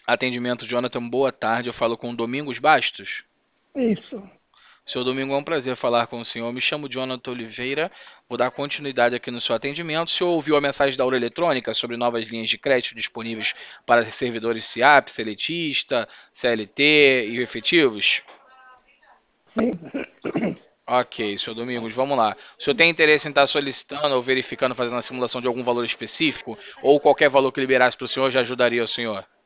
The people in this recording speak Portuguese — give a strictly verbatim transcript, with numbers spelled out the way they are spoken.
Atendimento, Jonathan, boa tarde. Eu falo com o Domingos Bastos. Isso. Seu Domingo, é um prazer falar com o senhor. Me chamo Jonathan Oliveira. Vou dar continuidade aqui no seu atendimento. O senhor ouviu a mensagem da Aura Eletrônica sobre novas linhas de crédito disponíveis para servidores S I A P, seletista, C L T e efetivos? Sim. Ok, senhor Domingos, vamos lá. O senhor tem interesse em estar solicitando ou verificando, fazendo a simulação de algum valor específico? Ou qualquer valor que liberasse para o senhor já ajudaria o senhor?